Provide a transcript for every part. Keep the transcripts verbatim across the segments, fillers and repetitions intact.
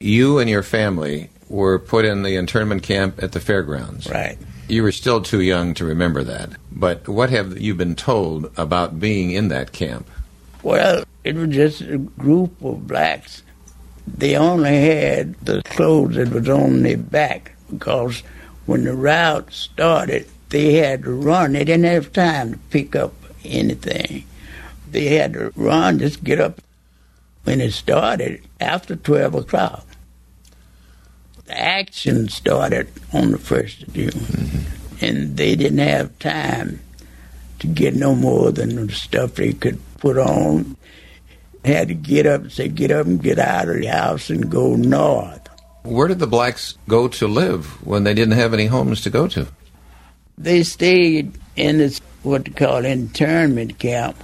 You and your family were put in the internment camp at the fairgrounds. Right. You were still too young to remember that. But what have you been told about being in that camp? Well, it was just a group of blacks. They only had the clothes that was on their back because when the rout started, they had to run. They didn't have time to pick up anything. They had to run, just get up. When it started, after twelve o'clock, the action started on the first of June. Mm-hmm. And they didn't have time to get no more than the stuff they could put on. They had to get up and say, get up and get out of the house and go north. Where did the blacks go to live when they didn't have any homes to go to? They stayed in this, what they call internment camp,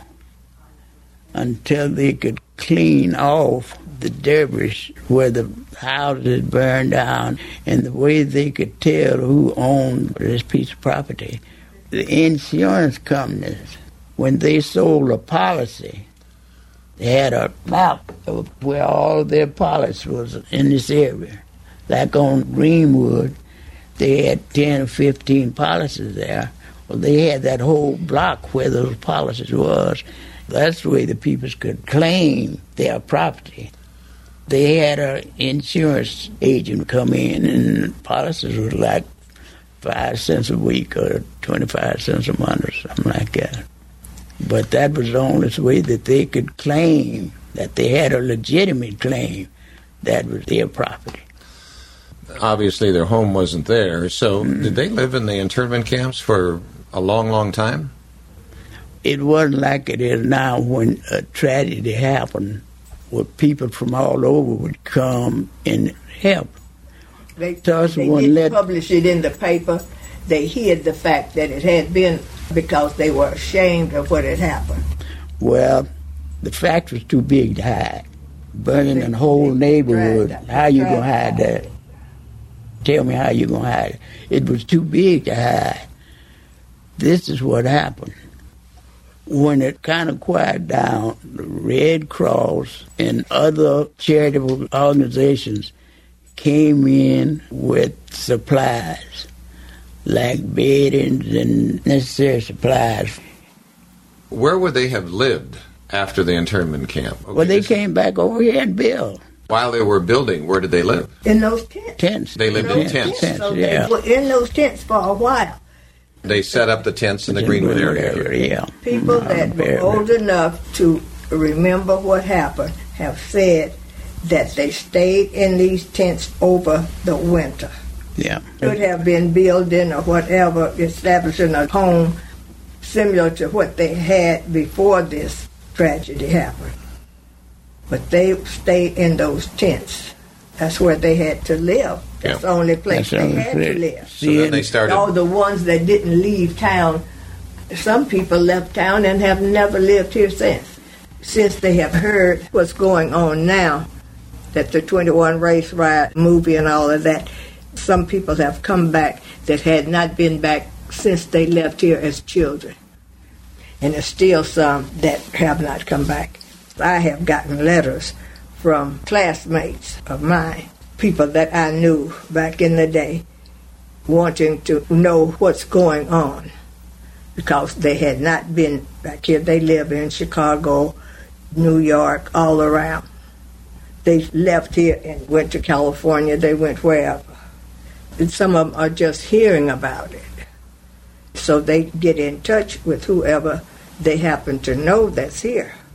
until they could clean off the debris where the houses burned down, and the way they could tell who owned this piece of property. The insurance companies, when they sold a policy, they had a map of where all of their policy was in this area. Like on Greenwood, they had ten or fifteen policies there. Well, they had that whole block where those policies was. That's the way the people could claim their property. They had an insurance agent come in, and policies was like five cents a week or twenty-five cents a month or something like that. But that was the only way that they could claim that they had a legitimate claim that was their property. Obviously, their home wasn't there, so Mm-hmm. did they live in the internment camps for a long, long time? It wasn't like it is now when a tragedy happened, where people from all over would come and help. They, Thus, they one didn't let- publish it in the paper. They hid the fact that it had been because they were ashamed of what had happened. Well, the fact was too big to hide. Burning a whole neighborhood, dragged- how you gonna dragged hide that? Tell me how you gonna hide it. It was too big to hide. This is what happened. When it kind of quieted down, the Red Cross and other charitable organizations came in with supplies, like beddings and necessary supplies. Where would they have lived after the internment camp? Okay, Well, they this- came back over here and built While they were building, where did they live? In those tents. tents. They lived in tents. So yeah. they were in those tents for a while. They set up the tents in the Greenwood area. Yeah. People Mm, that very, were old enough to remember what happened have said that they stayed in these tents over the winter. Yeah. Could have been building or whatever, establishing a home similar to what they had before this tragedy happened. But they stayed in those tents. That's where they had to live. That's the only place That's the they only had place. to live. So then they started. All the ones that didn't leave town, some people left town and have never lived here since. Since they have heard what's going on now, that the twenty-one Race Riot movie and all of that, some people have come back that had not been back since they left here as children. And there's still some that have not come back. I have gotten letters from classmates of mine, people that I knew back in the day, wanting to know what's going on because they had not been back here. They live in Chicago, New York, all around. They left here and went to California. They went wherever. And some of them are just hearing about it. So they get in touch with whoever they happen to know that's here.